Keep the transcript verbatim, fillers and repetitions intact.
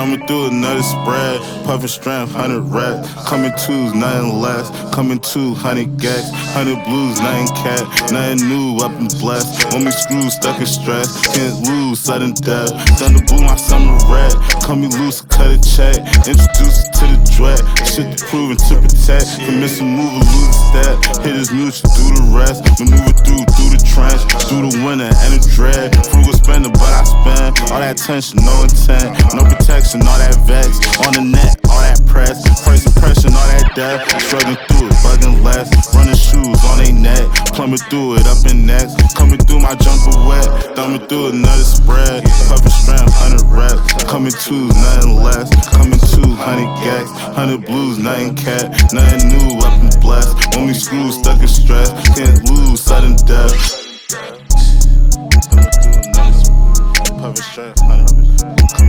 Coming through another spread, puffin' strength, hundred reps. Coming twos, nothing less. Coming two, hundred gas, hundred blues, nothing cat, nothing new, up and blessed. On me screws, stuck in stress, can't lose, sudden death. Thunder blue, my summer red. Come me loose, cut a check. Introduce it to the dread. Shit to prove and to protect. Can miss a move or lose a step. Hit his mutual, do the rest. Maneuver through, through the trench, through the winter and the dread. Frugal spender, but I spend all that tension, no intent, no protection, all that vex. On the net, all that press, first impression, all that death. Struggling through it, bugging less. Running shoes on they neck, plumbing through it, up in next. Coming through my jumper wet, thumbing through another spread. Puffin' strength, hundred reps. Coming twos, nothing less. Coming two, hundred gags, hundred blues, nothing cat, nothing new, up and blessed. Only screws stuck in stress, can't lose, sudden death. Puffin' strength, hundred.